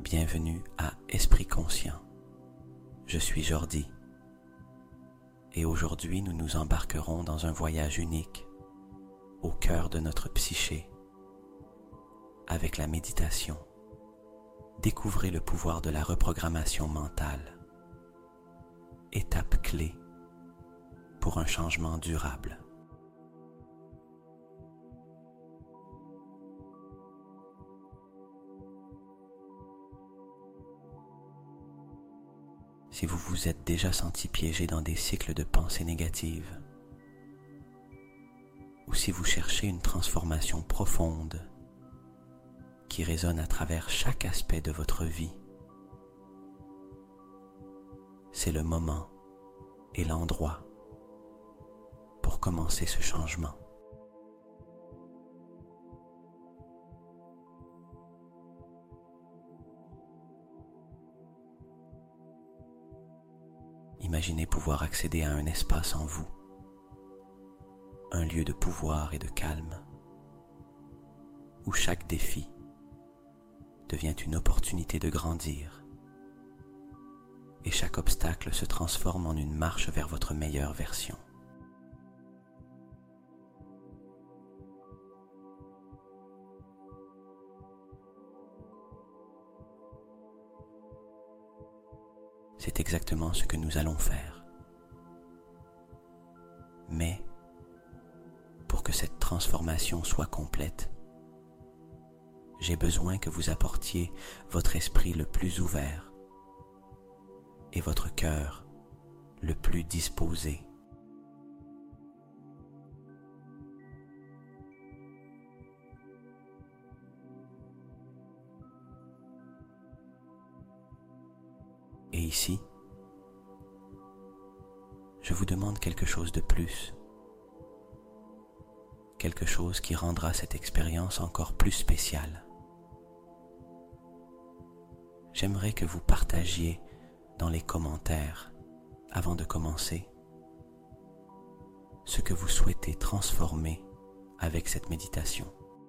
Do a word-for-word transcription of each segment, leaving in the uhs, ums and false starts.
Bienvenue à Esprit Conscient. Je suis Jordi et aujourd'hui nous nous embarquerons dans un voyage unique au cœur de notre psyché. Avec la méditation, découvrez le pouvoir de la reprogrammation mentale, étape clé pour un changement durable. Si vous vous êtes déjà senti piégé dans des cycles de pensées négatives, ou si vous cherchez une transformation profonde qui résonne à travers chaque aspect de votre vie, c'est le moment et l'endroit pour commencer ce changement. Imaginez pouvoir accéder à un espace en vous, un lieu de pouvoir et de calme, où chaque défi devient une opportunité de grandir et chaque obstacle se transforme en une marche vers votre meilleure version. C'est exactement ce que nous allons faire. Mais, pour que cette transformation soit complète, j'ai besoin que vous apportiez votre esprit le plus ouvert et votre cœur le plus disposé. Et ici, je vous demande quelque chose de plus, quelque chose qui rendra cette expérience encore plus spéciale. J'aimerais que vous partagiez dans les commentaires, avant de commencer, ce que vous souhaitez transformer avec cette méditation.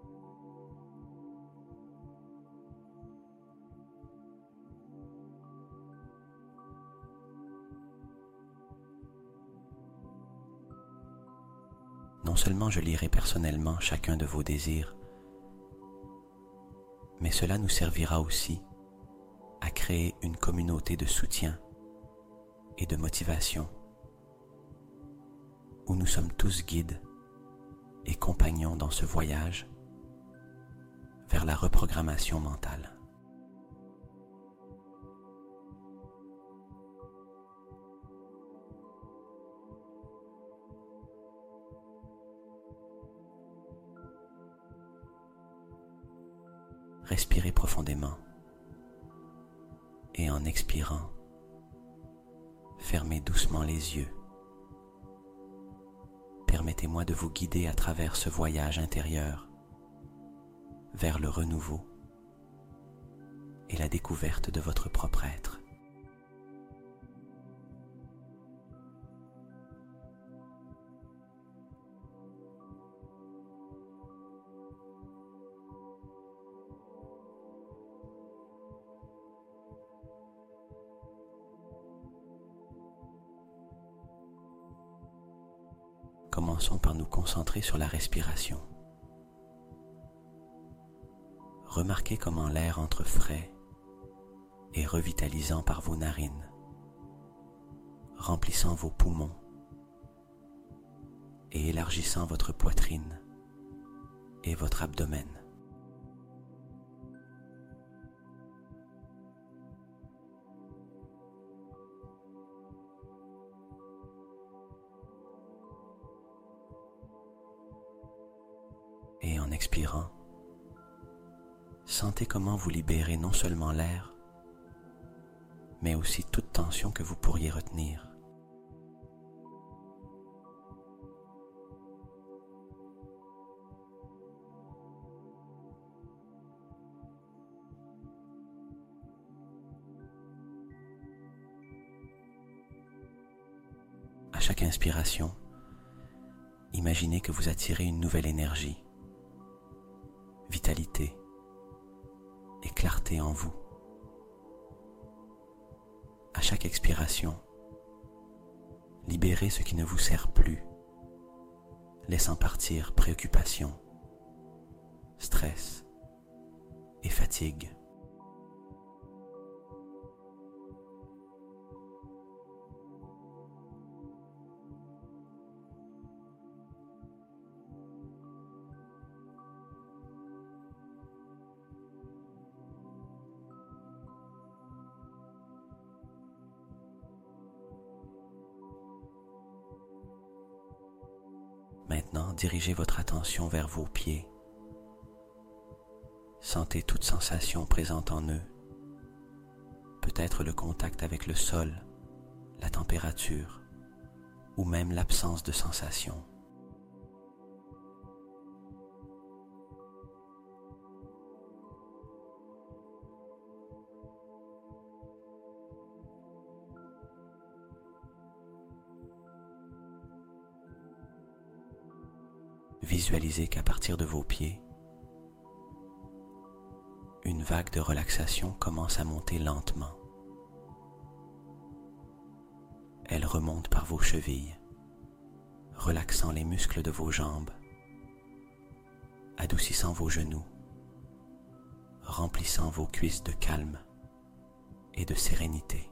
Non seulement je lirai personnellement chacun de vos désirs, mais cela nous servira aussi à créer une communauté de soutien et de motivation, où nous sommes tous guides et compagnons dans ce voyage vers la reprogrammation mentale. Respirez profondément et en expirant, fermez doucement les yeux. Permettez-moi de vous guider à travers ce voyage intérieur vers le renouveau et la découverte de votre propre être. Commençons par nous concentrer sur la respiration. Remarquez comment l'air entre frais et revitalisant par vos narines, remplissant vos poumons et élargissant votre poitrine et votre abdomen. Et en expirant, sentez comment vous libérez non seulement l'air, mais aussi toute tension que vous pourriez retenir. À chaque inspiration, imaginez que vous attirez une nouvelle énergie, vitalité et clarté en vous. chaque expiration, libérez ce qui ne vous sert plus, laissant partir préoccupation, stress et fatigue. Maintenant, dirigez votre attention vers vos pieds. Sentez toute sensation présente en eux, peut-être le contact avec le sol, la température ou même l'absence de sensation. Visualisez qu'à partir de vos pieds, une vague de relaxation commence à monter lentement. Elle remonte par vos chevilles, relaxant les muscles de vos jambes, adoucissant vos genoux, remplissant vos cuisses de calme et de sérénité.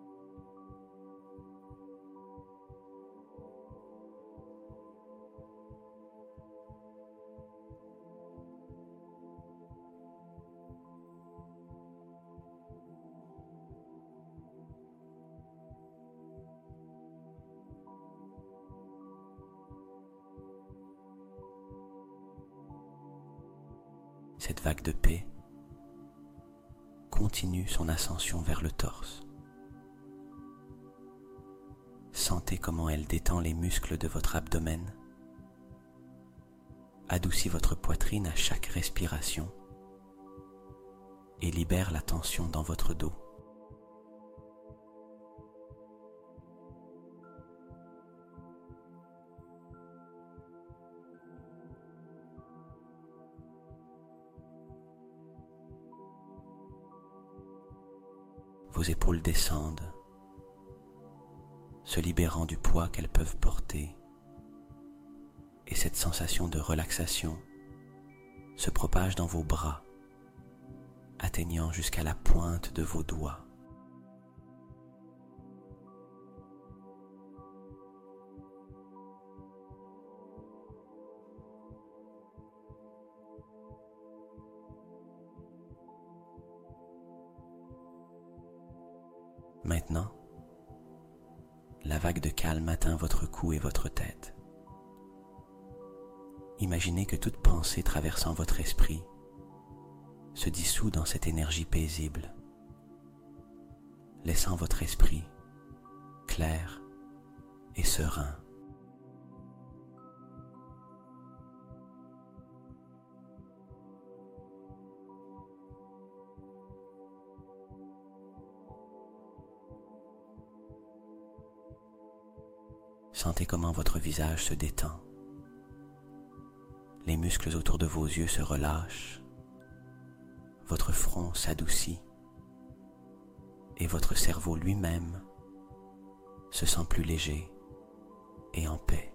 Cette vague de paix continue son ascension vers le torse. Sentez comment elle détend les muscles de votre abdomen, adoucit votre poitrine à chaque respiration et libère la tension dans votre dos. Vos épaules descendent, se libérant du poids qu'elles peuvent porter, et cette sensation de relaxation se propage dans vos bras, atteignant jusqu'à la pointe de vos doigts. Maintenant, la vague de calme atteint votre cou et votre tête. Imaginez que toute pensée traversant votre esprit se dissout dans cette énergie paisible, laissant votre esprit clair et serein. Sentez comment votre visage se détend. Les muscles autour de vos yeux se relâchent, votre front s'adoucit et votre cerveau lui-même se sent plus léger et en paix.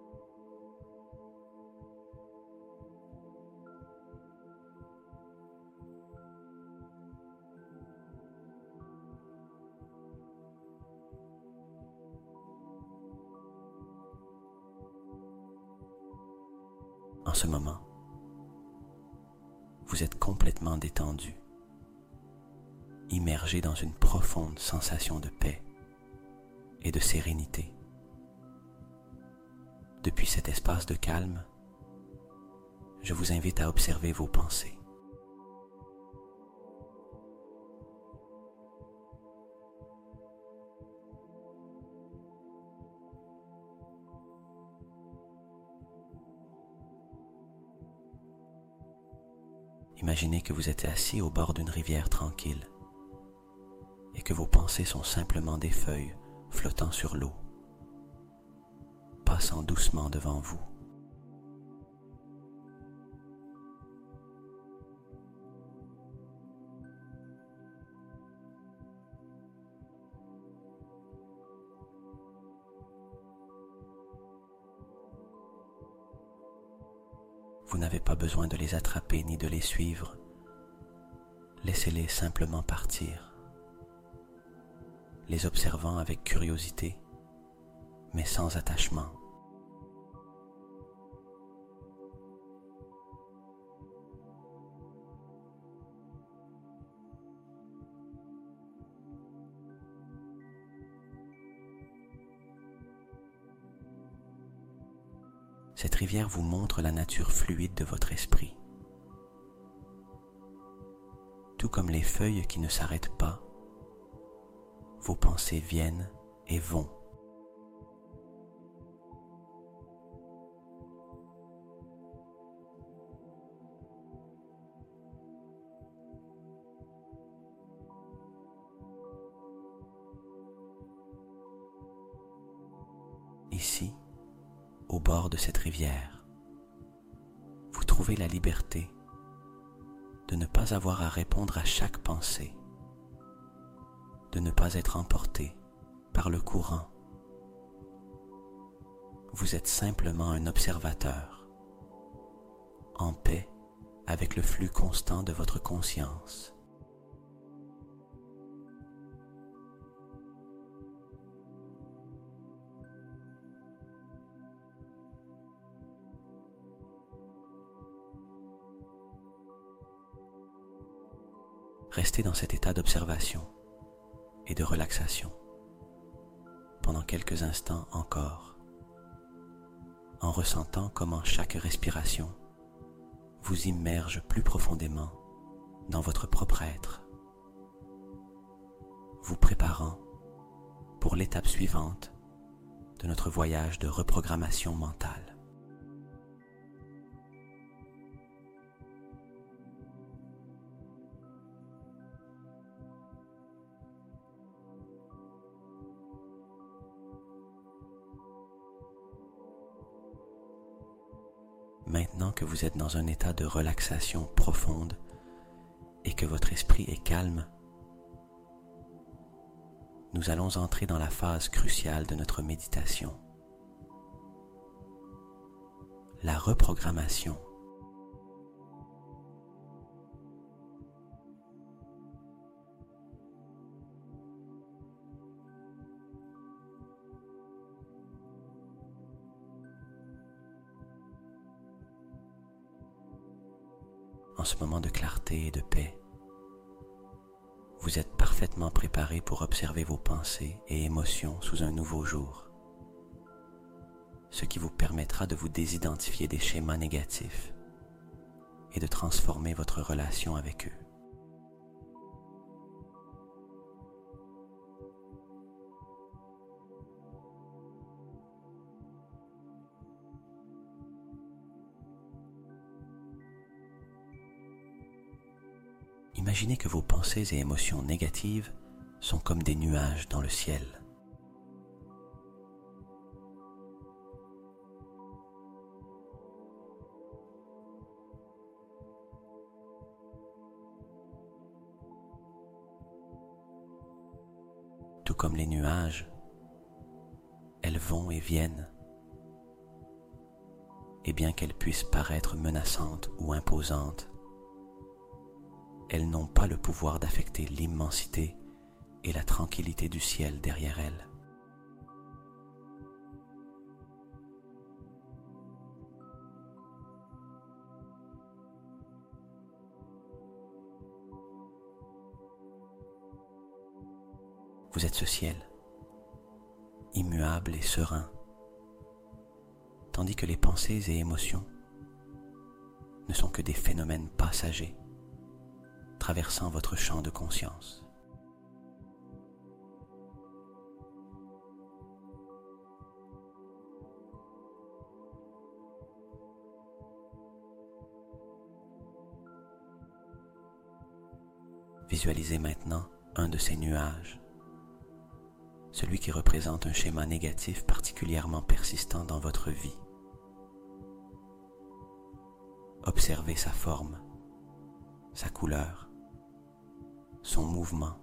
En ce moment, vous êtes complètement détendu, immergé dans une profonde sensation de paix et de sérénité. Depuis cet espace de calme, je vous invite à observer vos pensées. Imaginez que vous êtes assis au bord d'une rivière tranquille et que vos pensées sont simplement des feuilles flottant sur l'eau, passant doucement devant vous. Vous n'avez pas besoin de les attraper ni de les suivre. Laissez-les simplement partir, les observant avec curiosité, mais sans attachement. Cette rivière vous montre la nature fluide de votre esprit. Tout comme les feuilles qui ne s'arrêtent pas, vos pensées viennent et vont. Ici, au bord de cette rivière, vous trouvez la liberté de ne pas avoir à répondre à chaque pensée, de ne pas être emporté par le courant. Vous êtes simplement un observateur, en paix avec le flux constant de votre conscience. Restez dans cet état d'observation et de relaxation pendant quelques instants encore, en ressentant comment chaque respiration vous immerge plus profondément dans votre propre être, vous préparant pour l'étape suivante de notre voyage de reprogrammation mentale. Maintenant que vous êtes dans un état de relaxation profonde et que votre esprit est calme, nous allons entrer dans la phase cruciale de notre méditation, la reprogrammation. En ce moment de clarté et de paix, vous êtes parfaitement préparé pour observer vos pensées et émotions sous un nouveau jour, ce qui vous permettra de vous désidentifier des schémas négatifs et de transformer votre relation avec eux. Imaginez que vos pensées et émotions négatives sont comme des nuages dans le ciel. Tout comme les nuages, elles vont et viennent, et bien qu'elles puissent paraître menaçantes ou imposantes, elles n'ont pas le pouvoir d'affecter l'immensité et la tranquillité du ciel derrière elles. Vous êtes ce ciel, immuable et serein, tandis que les pensées et émotions ne sont que des phénomènes passagers traversant votre champ de conscience. Visualisez maintenant un de ces nuages, celui qui représente un schéma négatif particulièrement persistant dans votre vie. Observez sa forme, sa couleur, son mouvement.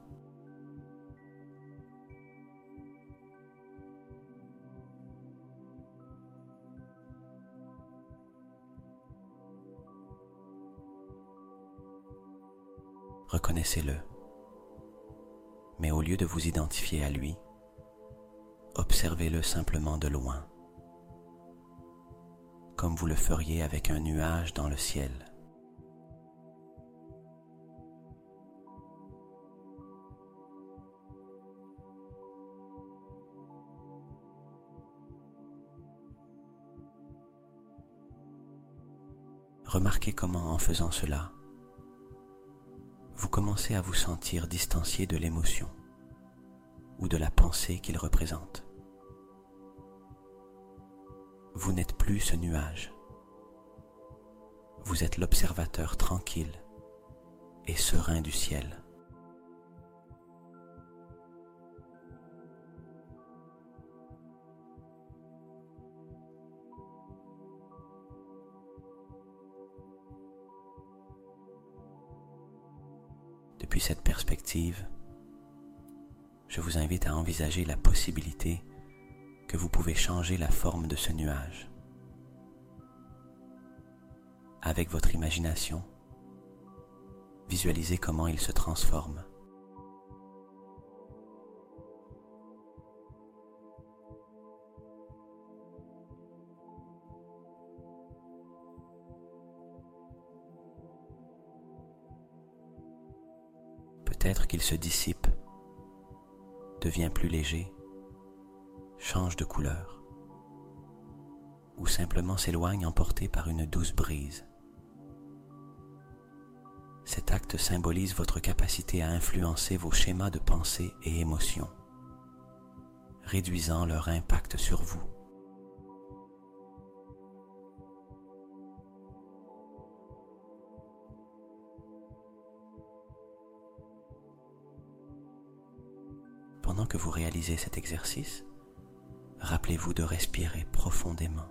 Reconnaissez-le. Mais au lieu de vous identifier à lui, observez-le simplement de loin, comme vous le feriez avec un nuage dans le ciel. Remarquez comment, en faisant cela, vous commencez à vous sentir distancié de l'émotion ou de la pensée qu'il représente. Vous n'êtes plus ce nuage. Vous êtes l'observateur tranquille et serein du ciel. Depuis cette perspective, je vous invite à envisager la possibilité que vous pouvez changer la forme de ce nuage. Avec votre imagination, visualisez comment il se transforme. Peut-être qu'il se dissipe, devient plus léger, change de couleur, ou simplement s'éloigne emporté par une douce brise. Cet acte symbolise votre capacité à influencer vos schémas de pensée et émotions, réduisant leur impact sur vous. Pendant que vous réalisez cet exercice, rappelez-vous de respirer profondément.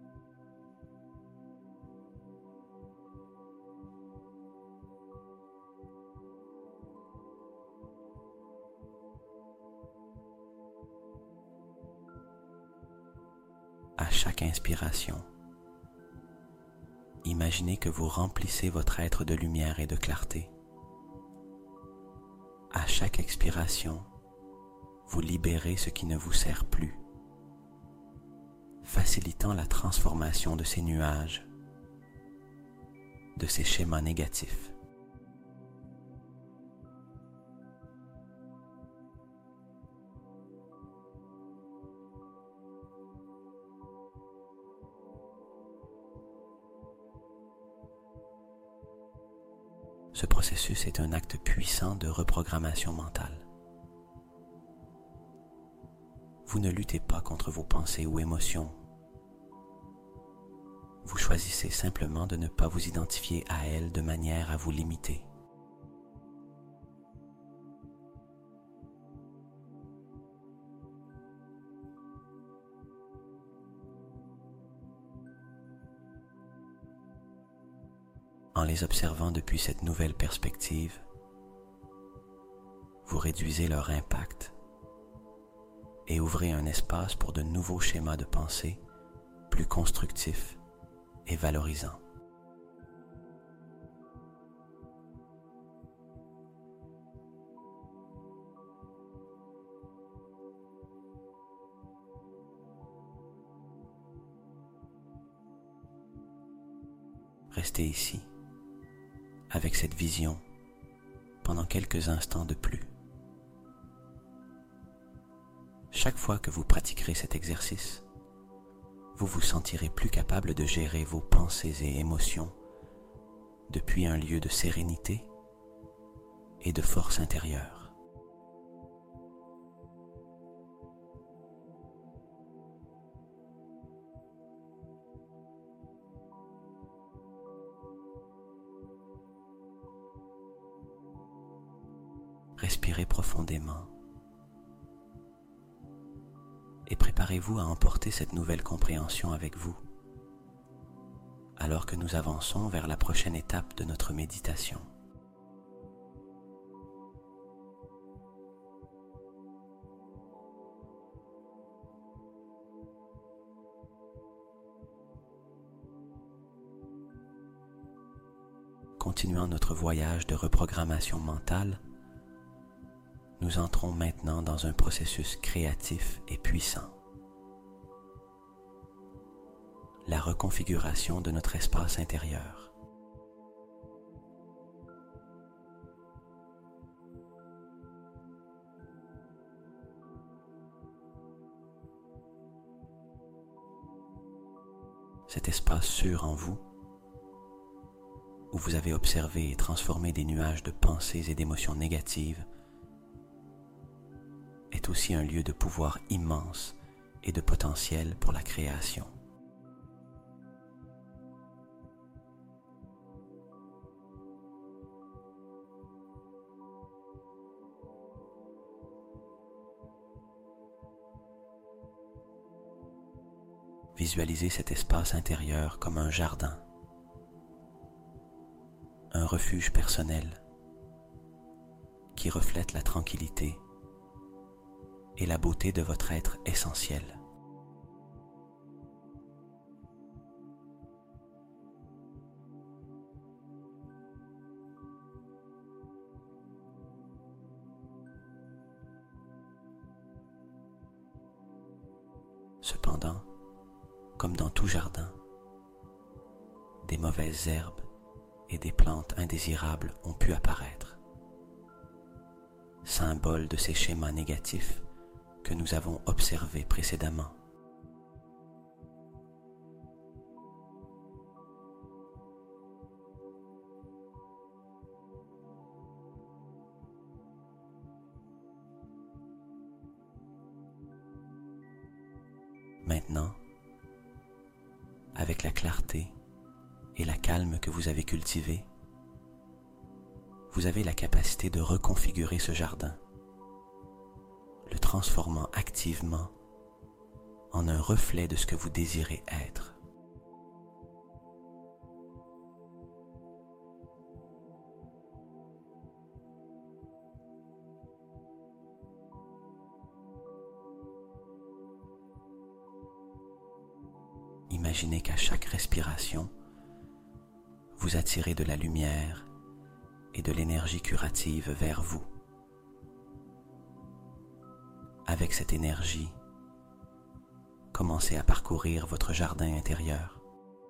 À chaque inspiration, imaginez que vous remplissez votre être de lumière et de clarté. À chaque expiration, vous libérez ce qui ne vous sert plus, facilitant la transformation de ces nuages, de ces schémas négatifs. Ce processus est un acte puissant de reprogrammation mentale. Vous ne luttez pas contre vos pensées ou émotions. Vous choisissez simplement de ne pas vous identifier à elles de manière à vous limiter. En les observant depuis cette nouvelle perspective, vous réduisez leur impact et ouvrez un espace pour de nouveaux schémas de pensée plus constructifs et valorisants. Restez ici, avec cette vision, pendant quelques instants de plus. Chaque fois que vous pratiquerez cet exercice, vous vous sentirez plus capable de gérer vos pensées et émotions depuis un lieu de sérénité et de force intérieure. Respirez profondément et préparez-vous à emporter cette nouvelle compréhension avec vous, alors que nous avançons vers la prochaine étape de notre méditation. Continuant notre voyage de reprogrammation mentale, nous entrons maintenant dans un processus créatif et puissant. La reconfiguration de notre espace intérieur. Cet espace sûr en vous, où vous avez observé et transformé des nuages de pensées et d'émotions négatives, est aussi un lieu de pouvoir immense et de potentiel pour la création. Visualisez cet espace intérieur comme un jardin, un refuge personnel qui reflète la tranquillité et la beauté de votre être essentiel. Cependant, comme dans tout jardin, des mauvaises herbes et des plantes indésirables ont pu apparaître, symbole de ces schémas négatifs que nous avons observés précédemment. Maintenant, avec la clarté et la calme que vous avez cultivée, vous avez la capacité de reconfigurer ce jardin, le transformant activement en un reflet de ce que vous désirez être. Imaginez qu'à chaque respiration, vous attirez de la lumière et de l'énergie curative vers vous. Avec cette énergie, commencez à parcourir votre jardin intérieur.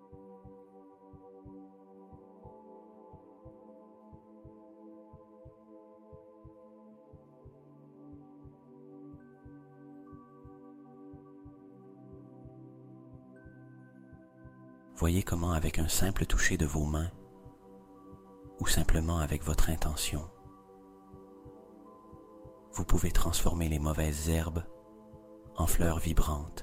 Voyez comment avec un simple toucher de vos mains, ou simplement avec votre intention, vous pouvez transformer les mauvaises herbes en fleurs vibrantes,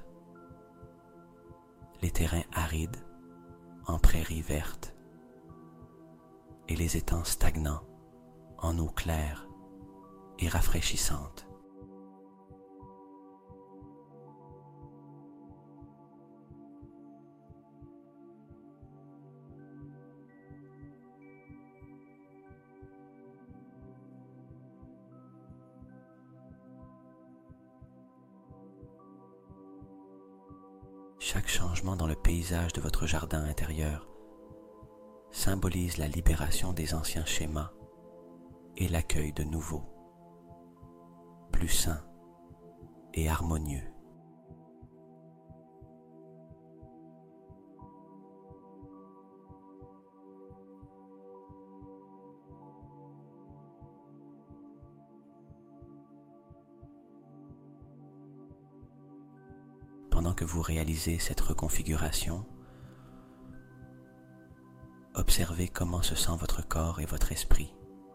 les terrains arides en prairies vertes, et les étangs stagnants en eau claire et rafraîchissante. Chaque changement dans le paysage de votre jardin intérieur symbolise la libération des anciens schémas et l'accueil de nouveaux, plus sains et harmonieux. Pendant que vous réalisez cette reconfiguration, observez comment se sent votre corps et votre esprit.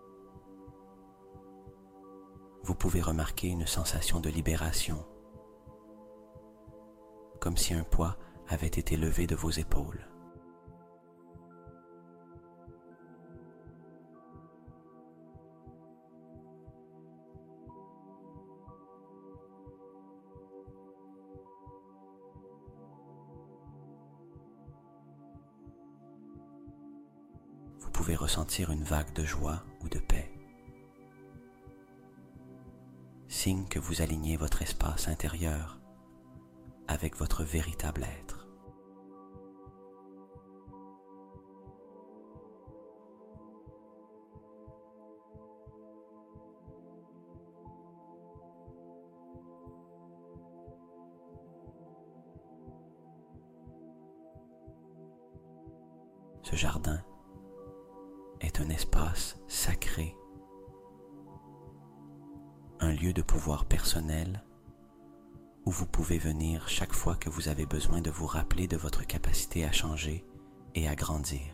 Vous pouvez remarquer une sensation de libération, comme si un poids avait été levé de vos épaules. Vous pouvez ressentir une vague de joie ou de paix, signe que vous alignez votre espace intérieur avec votre véritable être. Ce jardin est un espace sacré, un lieu de pouvoir personnel où vous pouvez venir chaque fois que vous avez besoin de vous rappeler de votre capacité à changer et à grandir.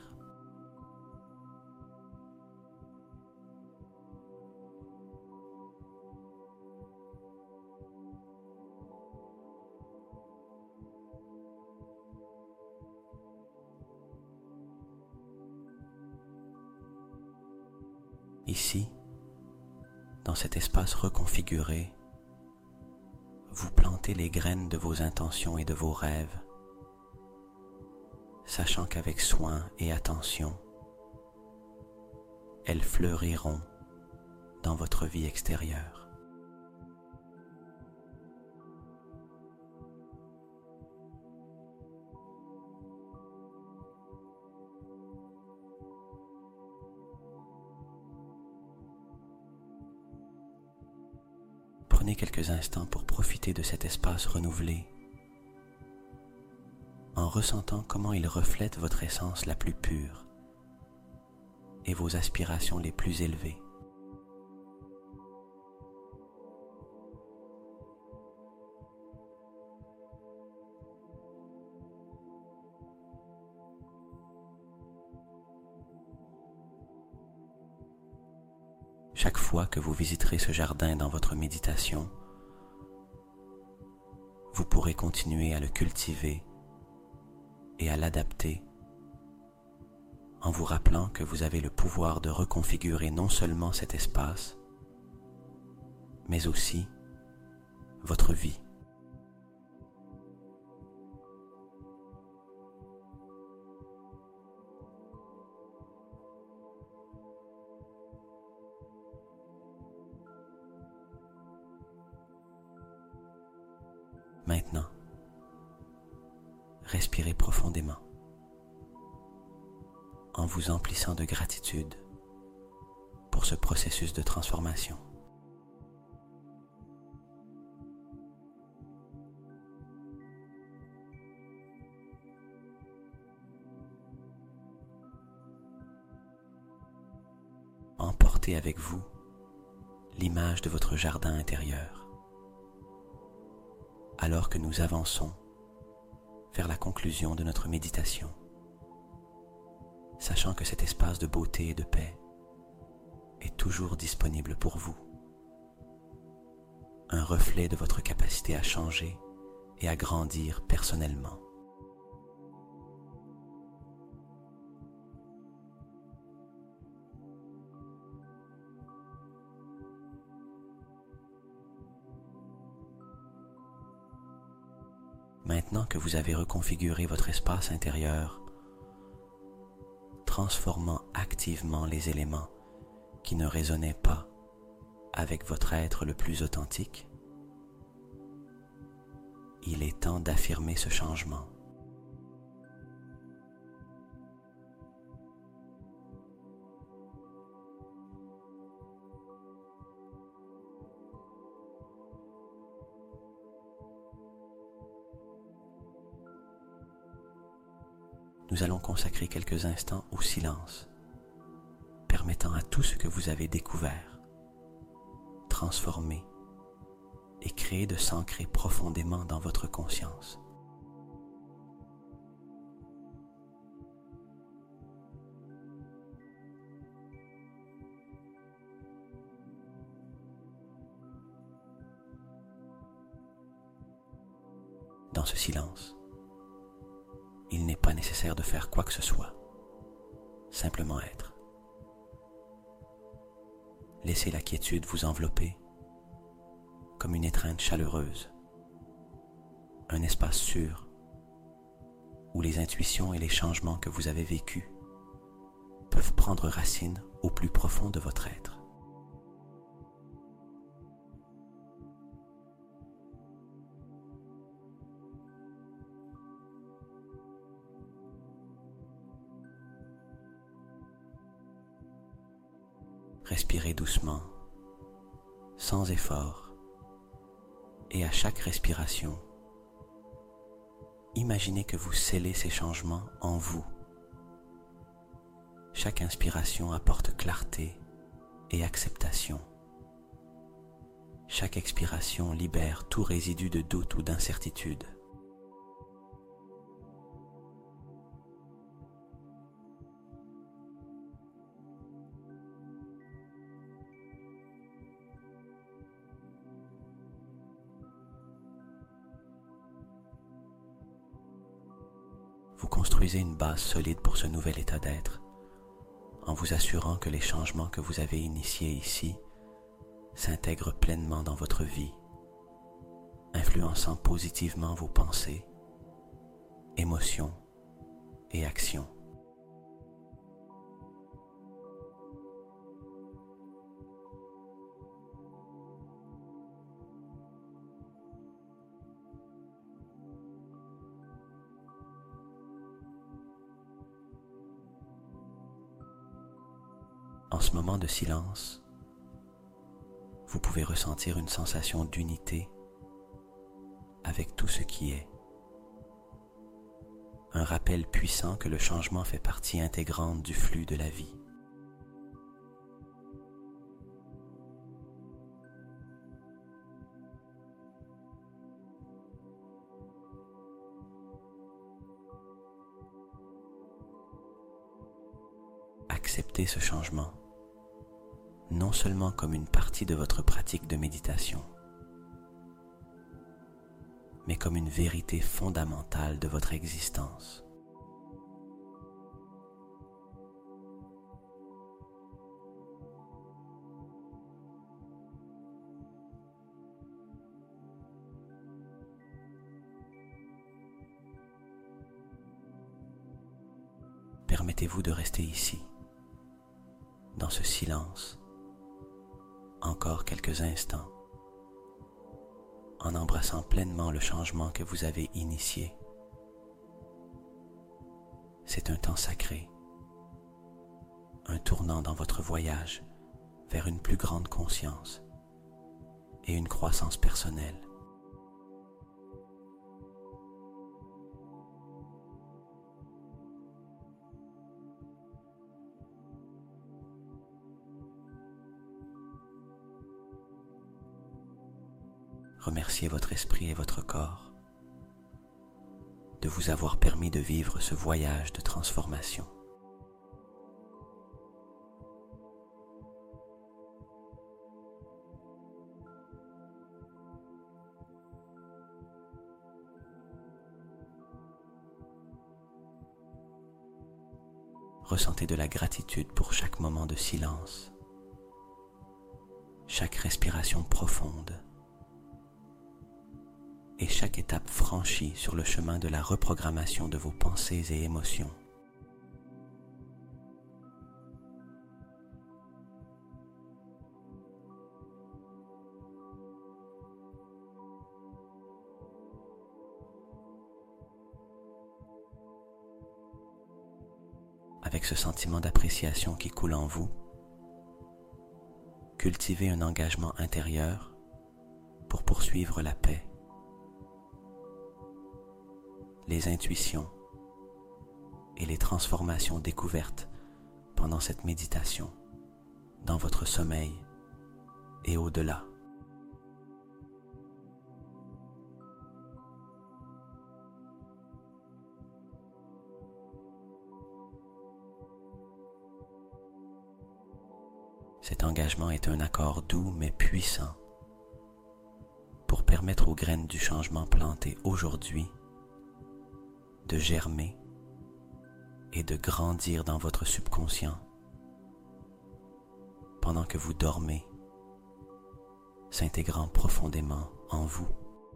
Ici, dans cet espace reconfiguré, vous plantez les graines de vos intentions et de vos rêves, sachant qu'avec soin et attention, elles fleuriront dans votre vie extérieure. Prenez quelques instants pour profiter de cet espace renouvelé, en ressentant comment il reflète votre essence la plus pure et vos aspirations les plus élevées. Chaque fois que vous visiterez ce jardin dans votre méditation, vous pourrez continuer à le cultiver et à l'adapter en vous rappelant que vous avez le pouvoir de reconfigurer non seulement cet espace, mais aussi votre vie. Maintenant, respirez profondément en vous emplissant de gratitude pour ce processus de transformation. Emportez avec vous l'image de votre jardin intérieur alors que nous avançons vers la conclusion de notre méditation, sachant que cet espace de beauté et de paix est toujours disponible pour vous, un reflet de votre capacité à changer et à grandir personnellement. Maintenant que vous avez reconfiguré votre espace intérieur, transformant activement les éléments qui ne résonnaient pas avec votre être le plus authentique, il est temps d'affirmer ce changement. Nous allons consacrer quelques instants au silence, permettant à tout ce que vous avez découvert, transformé et créé de s'ancrer profondément dans votre conscience. Dans ce silence, il n'est pas nécessaire de faire quoi que ce soit, simplement être. Laissez la quiétude vous envelopper comme une étreinte chaleureuse, un espace sûr où les intuitions et les changements que vous avez vécus peuvent prendre racine au plus profond de votre être. Respirez doucement, sans effort, et à chaque respiration, imaginez que vous scellez ces changements en vous chaque inspiration apporte clarté et acceptation. Chaque expiration libère tout résidu de doute ou d'incertitude. Vous construisez une base solide pour ce nouvel état d'être, en vous assurant que les changements que vous avez initiés ici s'intègrent pleinement dans votre vie, influençant positivement vos pensées, émotions et actions. En ce moment de silence, vous pouvez ressentir une sensation d'unité avec tout ce qui est. Un rappel puissant que le changement fait partie intégrante du flux de la vie. Acceptez ce changement, non seulement comme une partie de votre pratique de méditation, mais comme une vérité fondamentale de votre existence. Permettez-vous de rester ici, dans ce silence, encore quelques instants, en embrassant pleinement le changement que vous avez initié. C'est un temps sacré, un tournant dans votre voyage vers une plus grande conscience et une croissance personnelle. Remerciez votre esprit et votre corps de vous avoir permis de vivre ce voyage de transformation. Ressentez de la gratitude pour chaque moment de silence, chaque respiration profonde et chaque étape franchie sur le chemin de la reprogrammation de vos pensées et émotions. Avec ce sentiment d'appréciation qui coule en vous, cultivez un engagement intérieur pour poursuivre la paix, les intuitions et les transformations découvertes pendant cette méditation, dans votre sommeil et au-delà. Cet engagement est un accord doux mais puissant pour permettre aux graines du changement plantées aujourd'hui de germer et de grandir dans votre subconscient pendant que vous dormez, s'intégrant profondément en vous.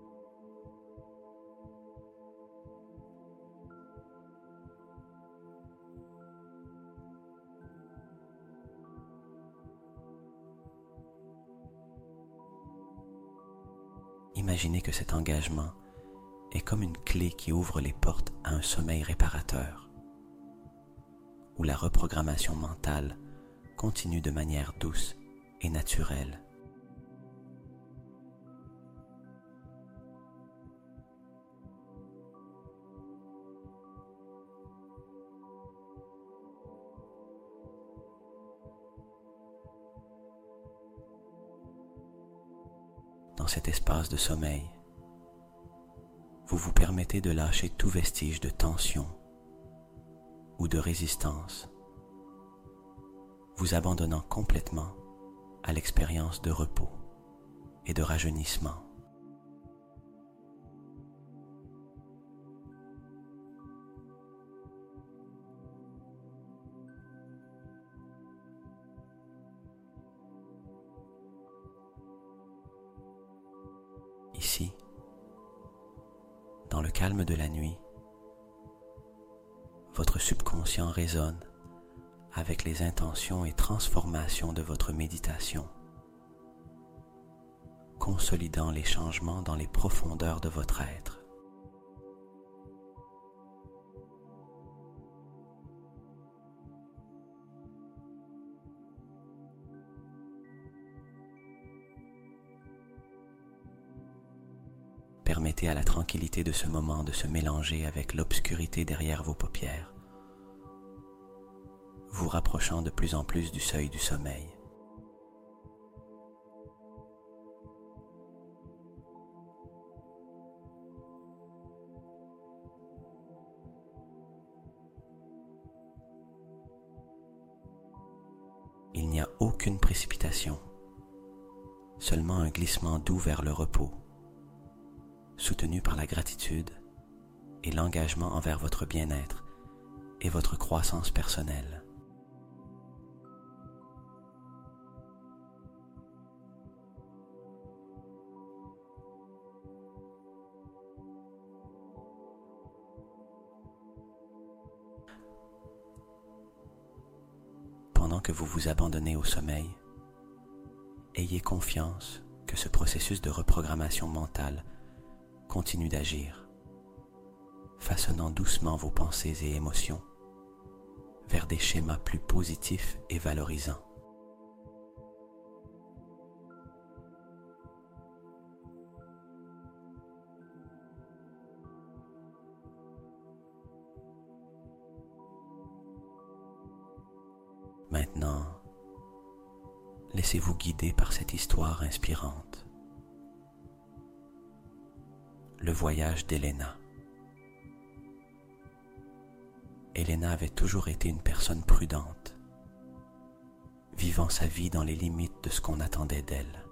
Imaginez que cet engagement est comme une clé qui ouvre les portes à un sommeil réparateur, où la reprogrammation mentale continue de manière douce et naturelle. cet espace de sommeil, vous vous permettez de lâcher tout vestige de tension ou de résistance, vous abandonnant complètement à l'expérience de repos et de rajeunissement. Ici, dans le calme de la nuit, votre subconscient résonne avec les intentions et transformations de votre méditation, consolidant les changements dans les profondeurs de votre être. Permettez à la tranquillité de ce moment de se mélanger avec l'obscurité derrière vos paupières, vous rapprochant de plus en plus du seuil du sommeil. Il n'y a aucune précipitation, seulement un glissement doux vers le repos, soutenu par la gratitude et l'engagement envers votre bien-être et votre croissance personnelle. Pendant que vous vous abandonnez au sommeil, ayez confiance que ce processus de reprogrammation mentale continue d'agir, façonnant doucement vos pensées et émotions vers des schémas plus positifs et valorisants. Maintenant, laissez-vous guider par cette histoire inspirante. Le voyage d'Elena. Elena avait toujours été une personne prudente, vivant sa vie dans les limites de ce qu'on attendait d'elle.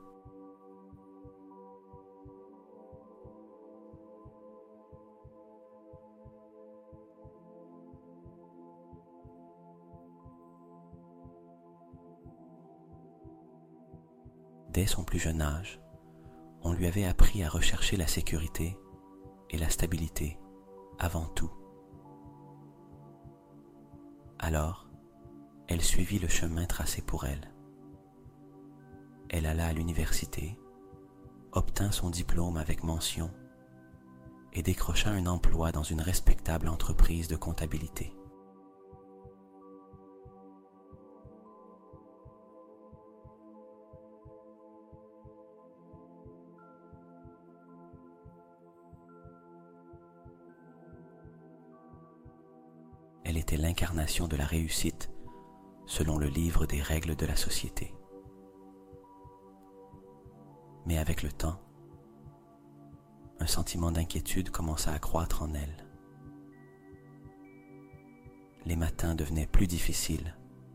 Dès son plus jeune âge, on lui avait appris à rechercher la sécurité et la stabilité avant tout. Alors, elle suivit le chemin tracé pour elle. Elle alla à l'université, obtint son diplôme avec mention et décrocha un emploi dans une respectable entreprise de comptabilité. Elle était l'incarnation de la réussite selon le livre des règles de la société. Mais avec le temps, un sentiment d'inquiétude commença à croître en elle. Les matins devenaient plus difficiles.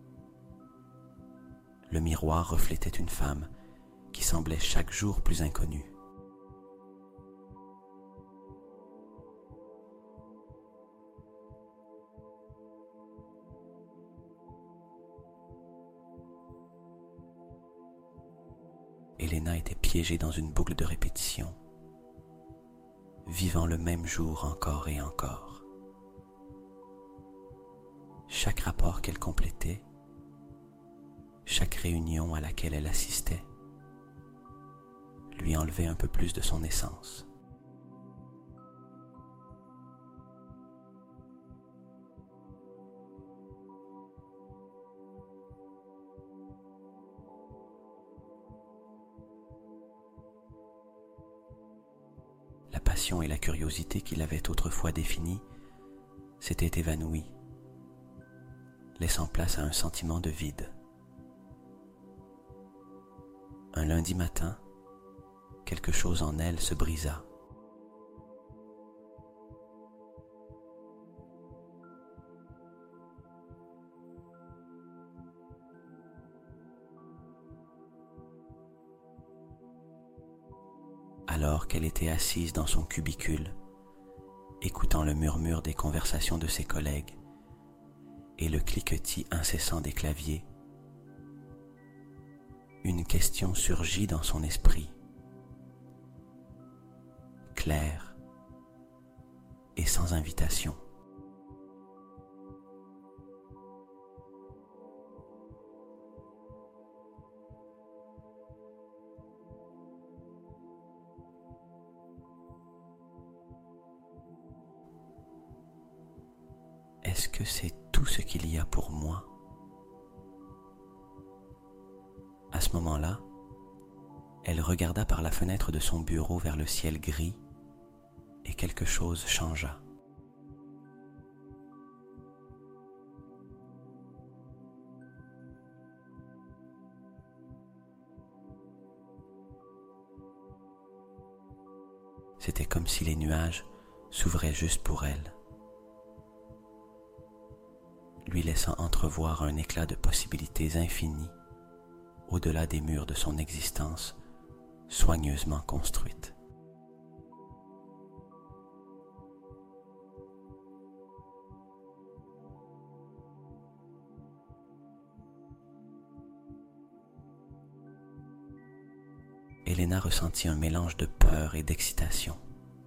Le miroir reflétait une femme qui semblait chaque jour plus inconnue. Elena était piégée dans une boucle de répétition, vivant le même jour encore et encore. Chaque rapport qu'elle complétait, chaque réunion à laquelle elle assistait, lui enlevait un peu plus de son essence. La passion et la curiosité qui l'avaient autrefois définie s'étaient évanouies, laissant place à un sentiment de vide. Un lundi matin, quelque chose en elle se brisa. Alors qu'elle était assise dans son cubicule, écoutant le murmure des conversations de ses collègues et le cliquetis incessant des claviers, une question surgit dans son esprit, claire et sans invitation. Est-ce que c'est tout ce qu'il y a pour moi? À ce moment-là, elle regarda par la fenêtre de son bureau vers le ciel gris et quelque chose changea. C'était comme si les nuages s'ouvraient juste pour elle, lui laissant entrevoir un éclat de possibilités infinies au-delà des murs de son existence soigneusement construite. Elena ressentit un mélange de peur et d'excitation.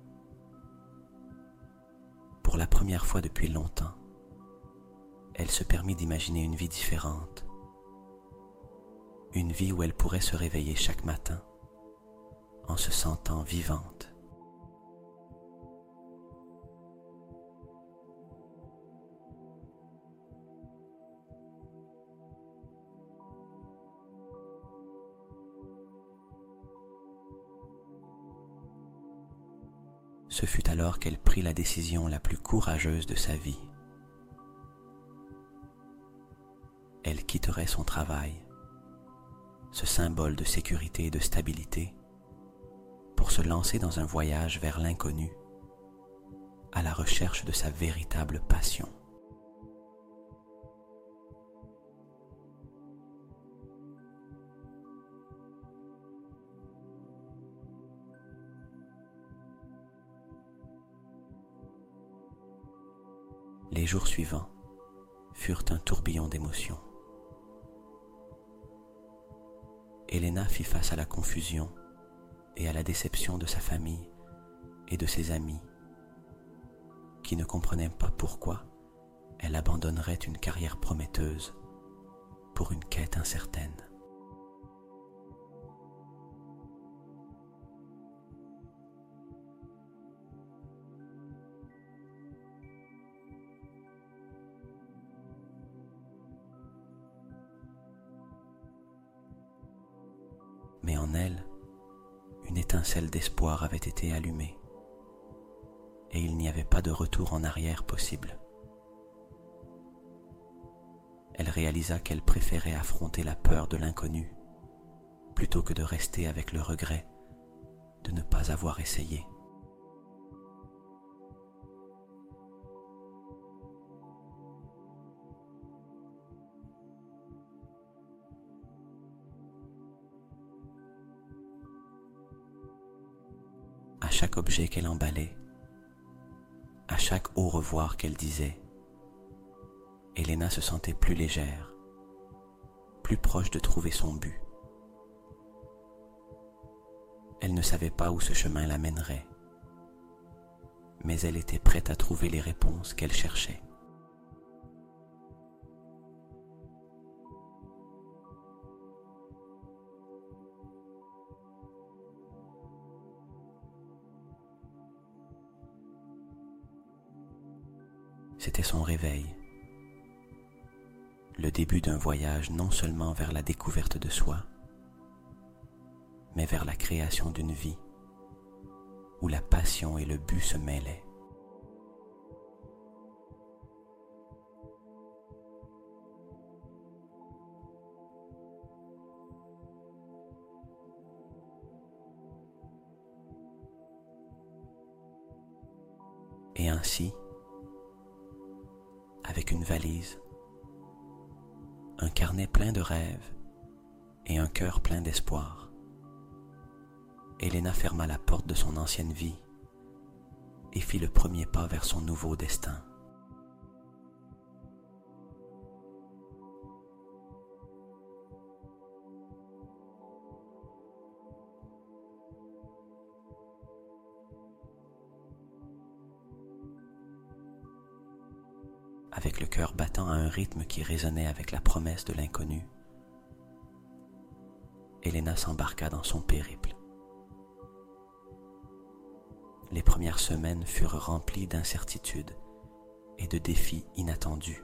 Pour la première fois depuis longtemps, elle se permit d'imaginer une vie différente, une vie où elle pourrait se réveiller chaque matin en se sentant vivante. Ce fut alors qu'elle prit la décision la plus courageuse de sa vie. Elle quitterait son travail, ce symbole de sécurité et de stabilité, pour se lancer dans un voyage vers l'inconnu, à la recherche de sa véritable passion. Les jours suivants furent un tourbillon d'émotions. Elena fit face à la confusion et à la déception de sa famille et de ses amis, qui ne comprenaient pas pourquoi elle abandonnerait une carrière prometteuse pour une quête incertaine. Mais en elle, une étincelle d'espoir avait été allumée, et il n'y avait pas de retour en arrière possible. Elle réalisa qu'elle préférait affronter la peur de l'inconnu, plutôt que de rester avec le regret de ne pas avoir essayé. À chaque objet qu'elle emballait, à chaque au revoir qu'elle disait, Elena se sentait plus légère, plus proche de trouver son but. Elle ne savait pas où ce chemin la mènerait, mais elle était prête à trouver les réponses qu'elle cherchait. C'était son réveil, le début d'un voyage non seulement vers la découverte de soi, mais vers la création d'une vie où la passion et le but se mêlaient. Ainsi, avec une valise, un carnet plein de rêves et un cœur plein d'espoir, Elena ferma la porte de son ancienne vie et fit le premier pas vers son nouveau destin. Avec le cœur battant à un rythme qui résonnait avec la promesse de l'inconnu, Elena s'embarqua dans son périple. Les premières semaines furent remplies d'incertitudes et de défis inattendus.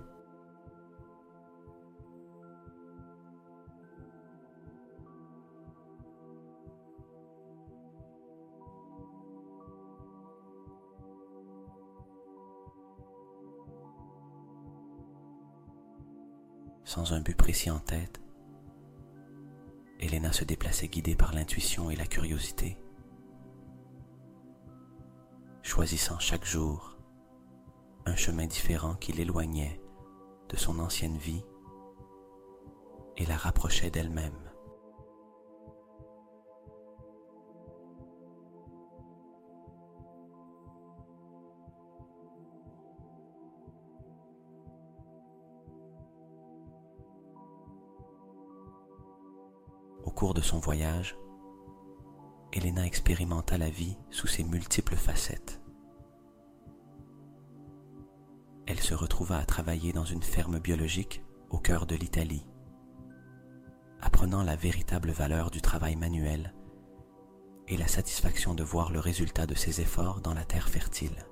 Sans un but précis en tête, Elena se déplaçait guidée par l'intuition et la curiosité, choisissant chaque jour un chemin différent qui l'éloignait de son ancienne vie et la rapprochait d'elle-même. Au cours de son voyage, Elena expérimenta la vie sous ses multiples facettes. Elle se retrouva à travailler dans une ferme biologique au cœur de l'Italie, apprenant la véritable valeur du travail manuel et la satisfaction de voir le résultat de ses efforts dans la terre fertile.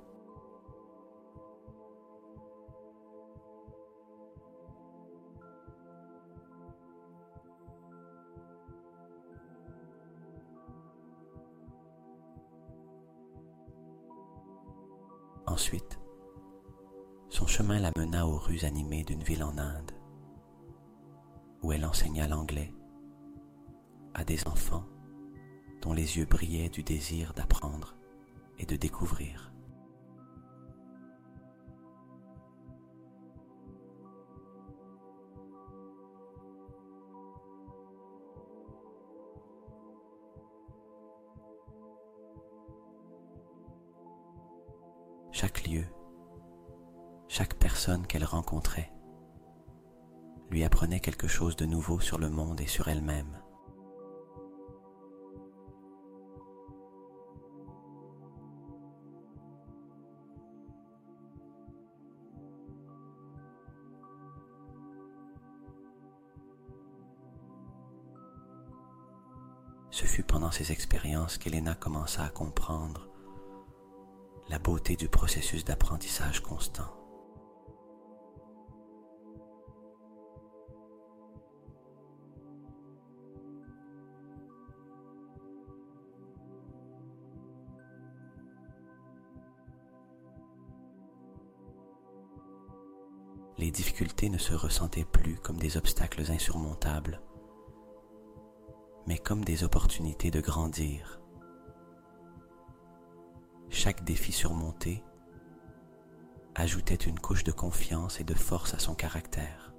Ensuite, son chemin la mena aux rues animées d'une ville en Inde, où elle enseigna l'anglais à des enfants dont les yeux brillaient du désir d'apprendre et de découvrir. Chaque lieu, chaque personne qu'elle rencontrait lui apprenait quelque chose de nouveau sur le monde et sur elle-même. Ce fut pendant ces expériences qu'Elena commença à comprendre la beauté du processus d'apprentissage constant. Les difficultés ne se ressentaient plus comme des obstacles insurmontables, mais comme des opportunités de grandir. Chaque défi surmonté ajoutait une couche de confiance et de force à son caractère.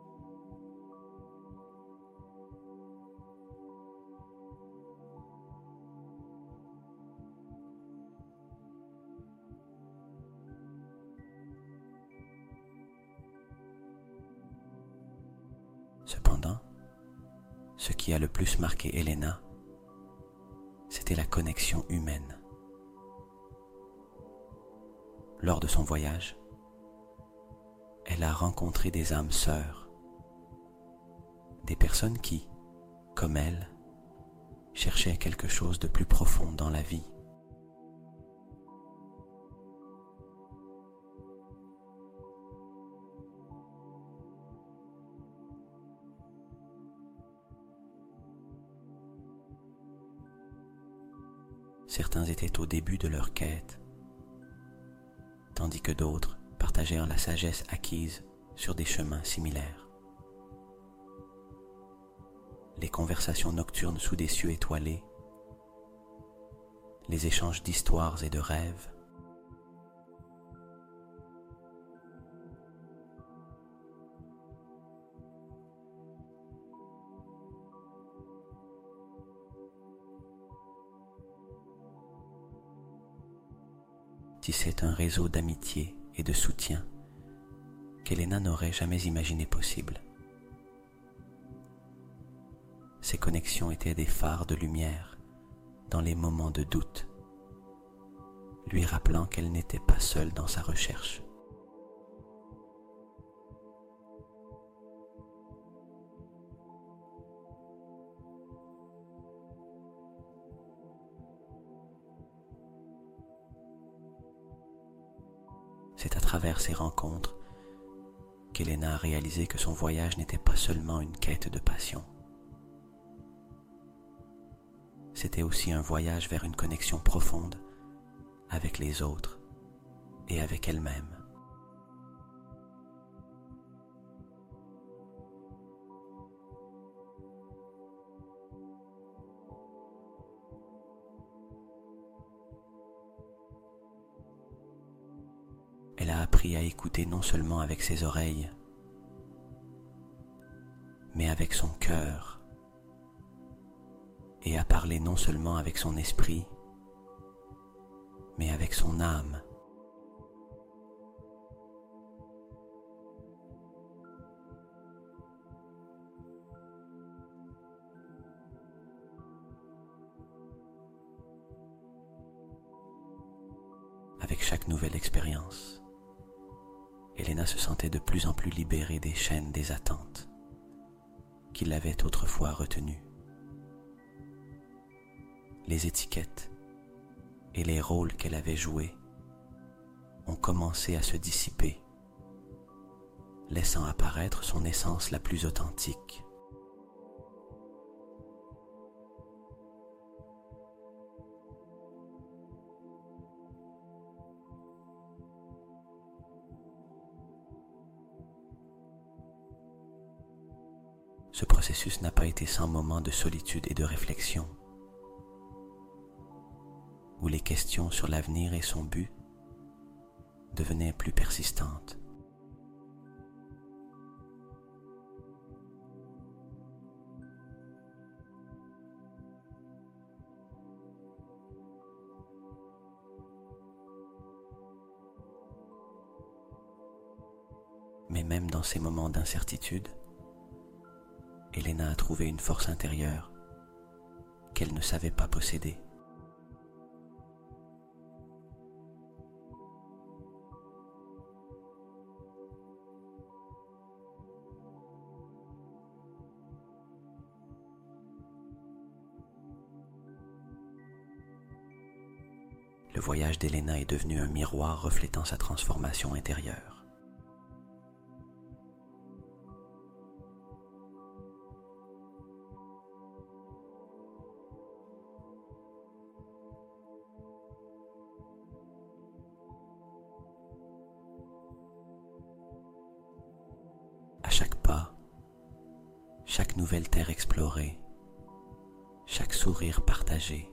Cependant, ce qui a le plus marqué Elena, c'était la connexion humaine. Lors de son voyage, elle a rencontré des âmes sœurs, des personnes qui, comme elle, cherchaient quelque chose de plus profond dans la vie. Certains étaient au début de leur quête, tandis que d'autres partagèrent la sagesse acquise sur des chemins similaires. Les conversations nocturnes sous des cieux étoilés, les échanges d'histoires et de rêves, tissait un réseau d'amitié et de soutien qu'Elena n'aurait jamais imaginé possible. Ces connexions étaient des phares de lumière dans les moments de doute, lui rappelant qu'elle n'était pas seule dans sa recherche. C'est à travers ces rencontres qu'Elena a réalisé que son voyage n'était pas seulement une quête de passion. C'était aussi un voyage vers une connexion profonde avec les autres et avec elle-même. Elle a appris à écouter non seulement avec ses oreilles, mais avec son cœur, et à parler non seulement avec son esprit, mais avec son âme. Avec chaque nouvelle expérience, Elena se sentait de plus en plus libérée des chaînes des attentes qui l'avaient autrefois retenue. Les étiquettes et les rôles qu'elle avait joués ont commencé à se dissiper, laissant apparaître son essence la plus authentique. Ce processus n'a pas été sans moments de solitude et de réflexion, où les questions sur l'avenir et son but devenaient plus persistantes. Mais même dans ces moments d'incertitude, Elena a trouvé une force intérieure qu'elle ne savait pas posséder. Le voyage d'Elena est devenu un miroir reflétant sa transformation intérieure. À chaque pas, chaque nouvelle terre explorée, chaque sourire partagé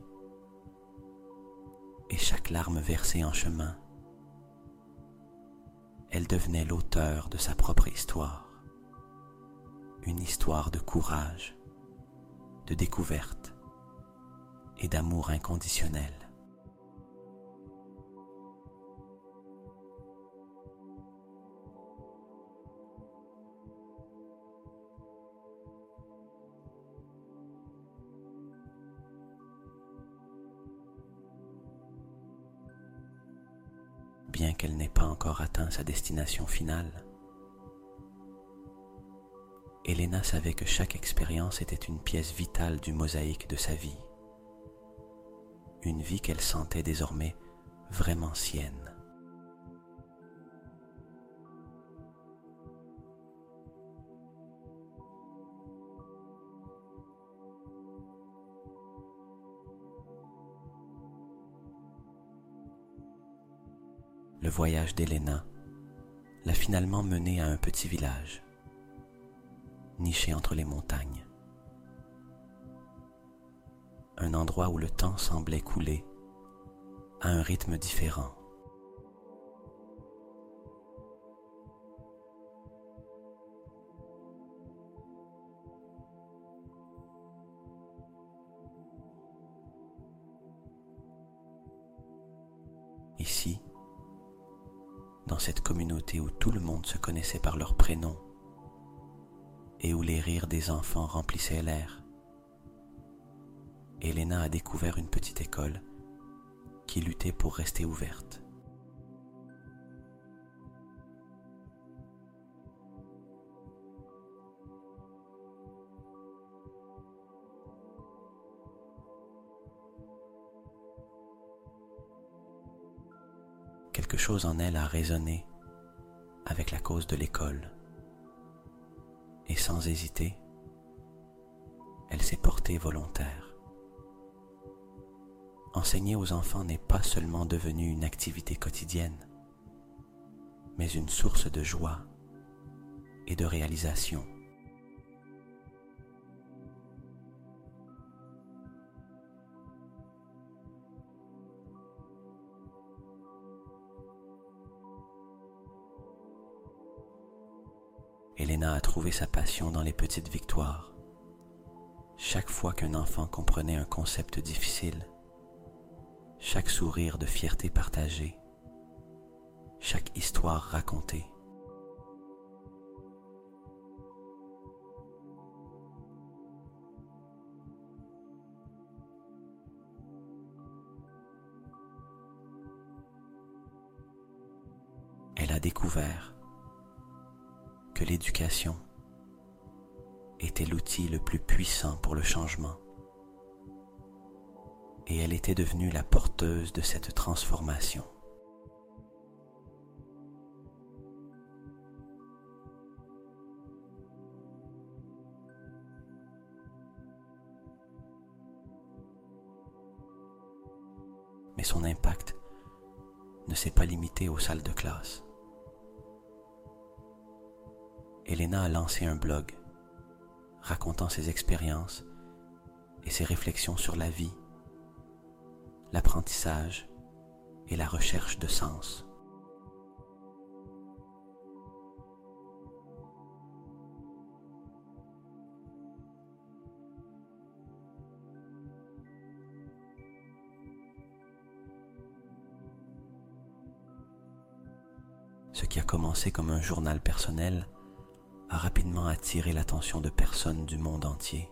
et chaque larme versée en chemin, elle devenait l'auteur de sa propre histoire, une histoire de courage, de découverte et d'amour inconditionnel. Bien qu'elle n'ait pas encore atteint sa destination finale, Elena savait que chaque expérience était une pièce vitale du mosaïque de sa vie, une vie qu'elle sentait désormais vraiment sienne. Le voyage d'Elena l'a finalement menée à un petit village, niché entre les montagnes. Un endroit où le temps semblait couler à un rythme différent. Ici, dans cette communauté où tout le monde se connaissait par leur prénom et où les rires des enfants remplissaient l'air, Elena a découvert une petite école qui luttait pour rester ouverte. Quelque chose en elle a résonné avec la cause de l'école, et sans hésiter, elle s'est portée volontaire. Enseigner aux enfants n'est pas seulement devenu une activité quotidienne, mais une source de joie et de réalisation. Elena a trouvé sa passion dans les petites victoires. Chaque fois qu'un enfant comprenait un concept difficile, chaque sourire de fierté partagée, chaque histoire racontée. Elle a découvert que l'éducation était l'outil le plus puissant pour le changement, et elle était devenue la porteuse de cette transformation. Mais son impact ne s'est pas limité aux salles de classe. Elena a lancé un blog racontant ses expériences et ses réflexions sur la vie, l'apprentissage et la recherche de sens. Ce qui a commencé comme un journal personnel a rapidement attiré l'attention de personnes du monde entier.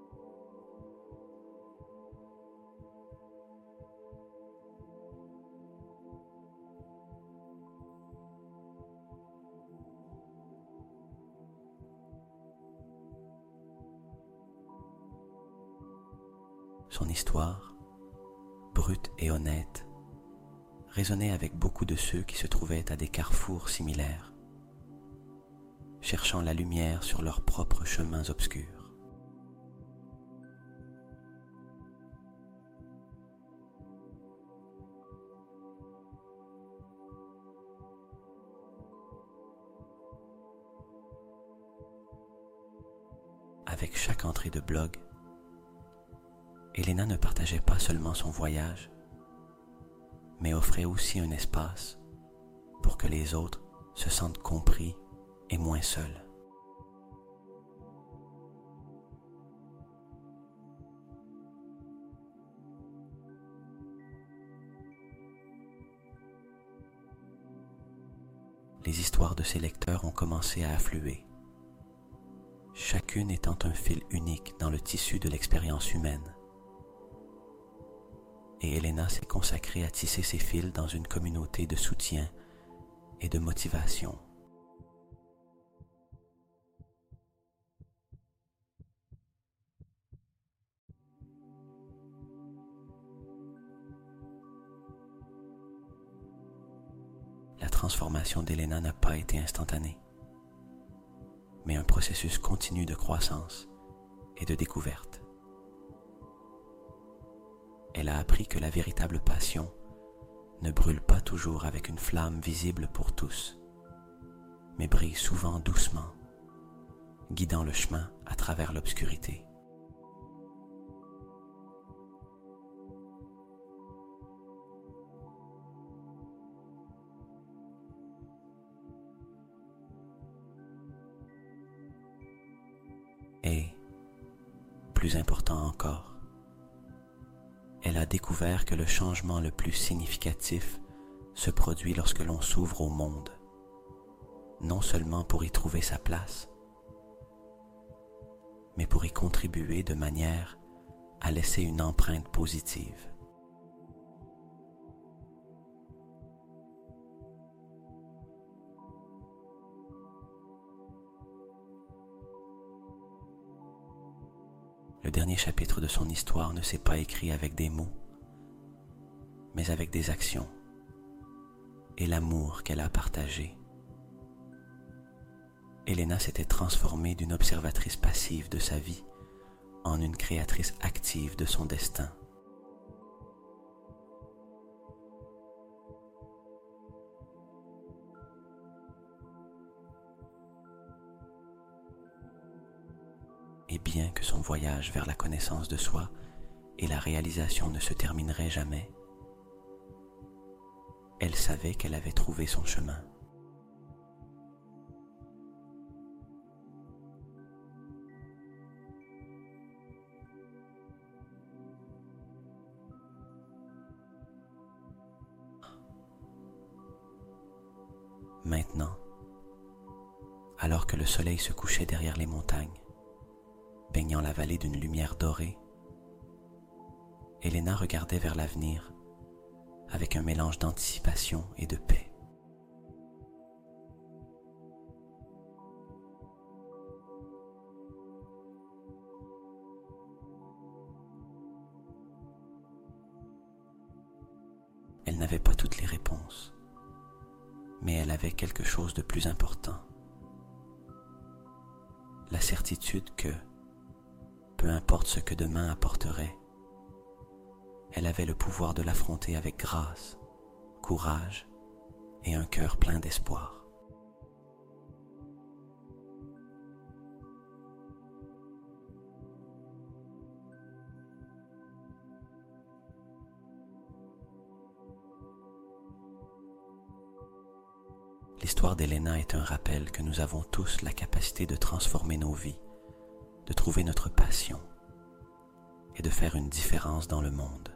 Son histoire, brute et honnête, résonnait avec beaucoup de ceux qui se trouvaient à des carrefours similaires, cherchant la lumière sur leurs propres chemins obscurs. Avec chaque entrée de blog, Elena ne partageait pas seulement son voyage, mais offrait aussi un espace pour que les autres se sentent compris et moins seuls. Les histoires de ses lecteurs ont commencé à affluer, chacune étant un fil unique dans le tissu de l'expérience humaine. Et Elena s'est consacrée à tisser ses fils dans une communauté de soutien et de motivation. La transformation d'Elena n'a pas été instantanée, mais un processus continu de croissance et de découverte. Elle a appris que la véritable passion ne brûle pas toujours avec une flamme visible pour tous, mais brille souvent doucement, guidant le chemin à travers l'obscurité. Et, plus important encore, elle a découvert que le changement le plus significatif se produit lorsque l'on s'ouvre au monde. non seulement pour y trouver sa place, mais pour y contribuer de manière à laisser une empreinte positive. Le dernier chapitre de son histoire ne s'est pas écrit avec des mots, mais avec des actions et l'amour qu'elle a partagé. Elena s'était transformée d'une observatrice passive de sa vie en une créatrice active de son destin. Et bien que son voyage vers la connaissance de soi et la réalisation ne se terminerait jamais, elle savait qu'elle avait trouvé son chemin. Maintenant, alors que le soleil se couchait derrière les montagnes, baignant la vallée d'une lumière dorée, Elena regardait vers l'avenir avec un mélange d'anticipation et de paix. Elle n'avait pas toutes les réponses, mais elle avait quelque chose de plus important. La certitude que, peu importe ce que demain apporterait, elle avait le pouvoir de l'affronter avec grâce, courage et un cœur plein d'espoir. L'histoire d'Elena est un rappel que nous avons tous la capacité de transformer nos vies, de trouver notre passion et de faire une différence dans le monde.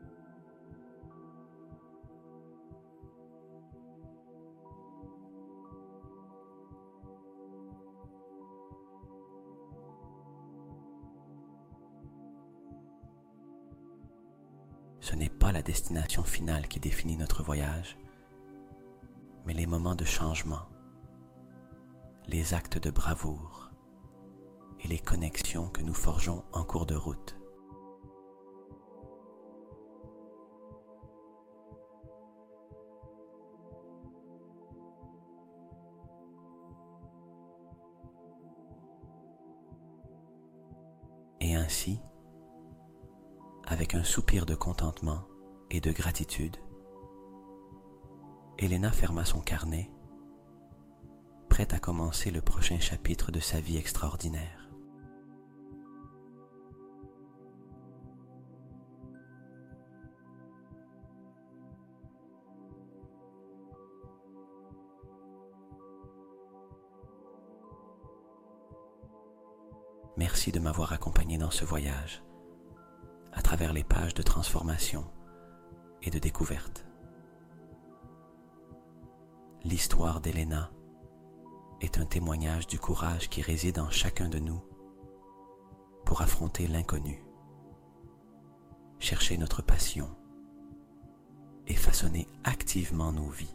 Ce n'est pas la destination finale qui définit notre voyage, mais les moments de changement, les actes de bravoure et les connexions que nous forgeons en cours de route. Et ainsi, avec un soupir de contentement et de gratitude, Elena ferma son carnet, prête à commencer le prochain chapitre de sa vie extraordinaire. Merci de m'avoir accompagné dans ce voyage, à travers les pages de transformation et de découverte. L'histoire d'Elena est un témoignage du courage qui réside en chacun de nous pour affronter l'inconnu, chercher notre passion et façonner activement nos vies.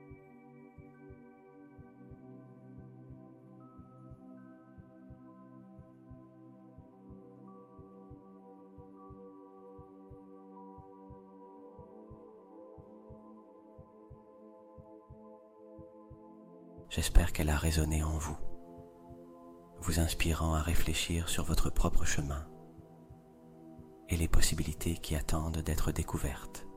J'espère qu'elle a résonné en vous, vous inspirant à réfléchir sur votre propre chemin et les possibilités qui attendent d'être découvertes.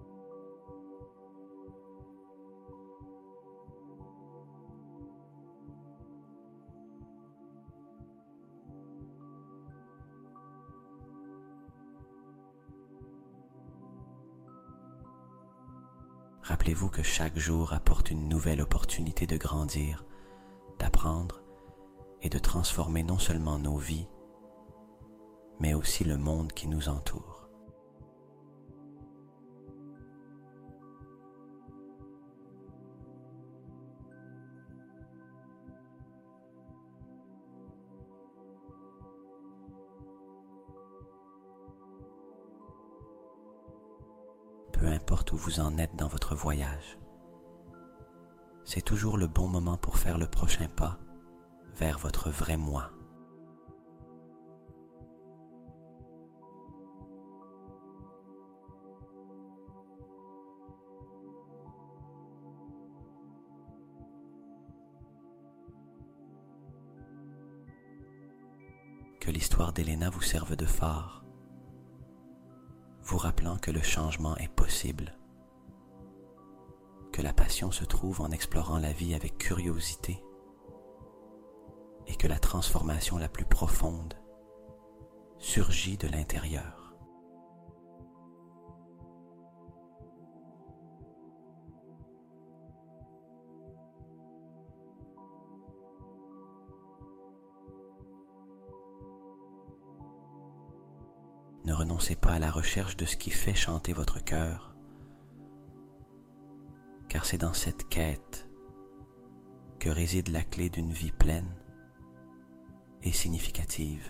Rappelez-vous que chaque jour apporte une nouvelle opportunité de grandir, d'apprendre et de transformer non seulement nos vies, mais aussi le monde qui nous entoure. importe où vous en êtes dans votre voyage. C'est toujours le bon moment pour faire le prochain pas vers votre vrai moi. Que l'histoire d'Elena vous serve de phare, vous rappelant que le changement est possible, que la passion se trouve en explorant la vie avec curiosité et que la transformation la plus profonde surgit de l'intérieur. Ne renoncez pas à la recherche de ce qui fait chanter votre cœur, car c'est dans cette quête que réside la clé d'une vie pleine et significative.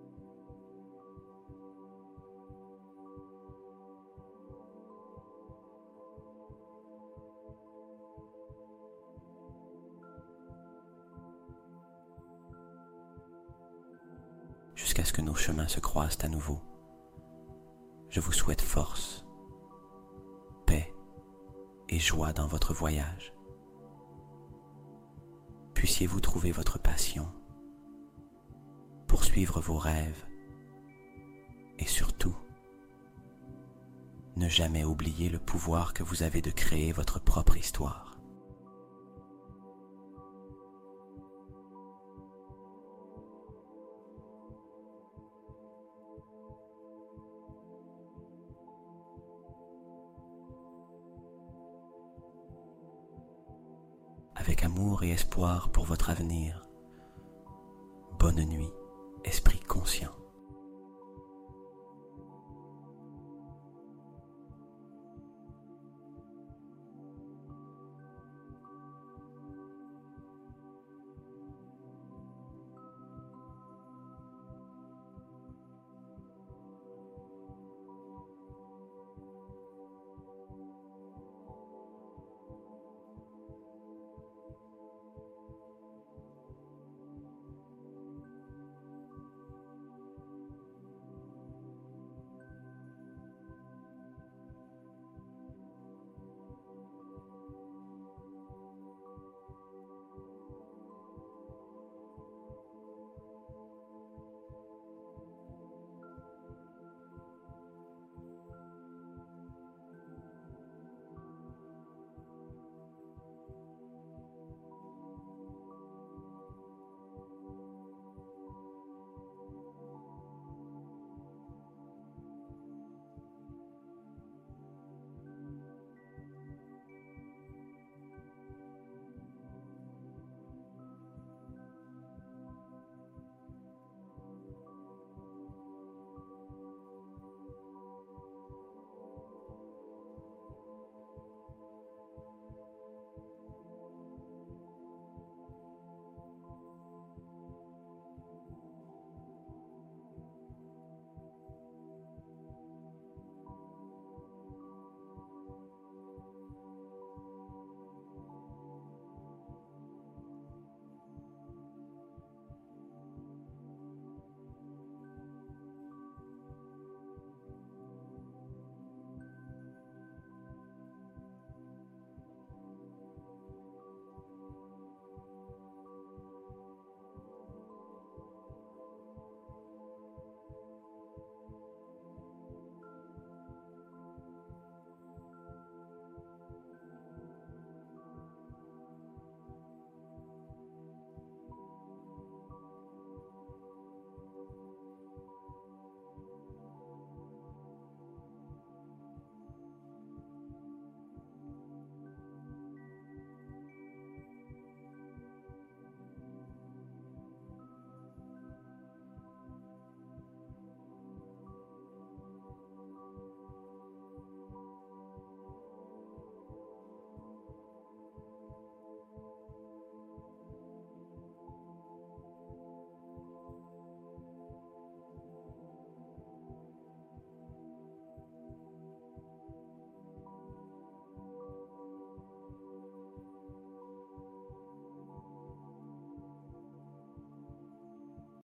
Jusqu'à ce que nos chemins se croisent à nouveau, je vous souhaite force, paix et joie dans votre voyage. Puissiez-vous trouver votre passion, poursuivre vos rêves et surtout, ne jamais oublier le pouvoir que vous avez de créer votre propre histoire. Avec amour et espoir pour votre avenir, bonne nuit, esprit conscient.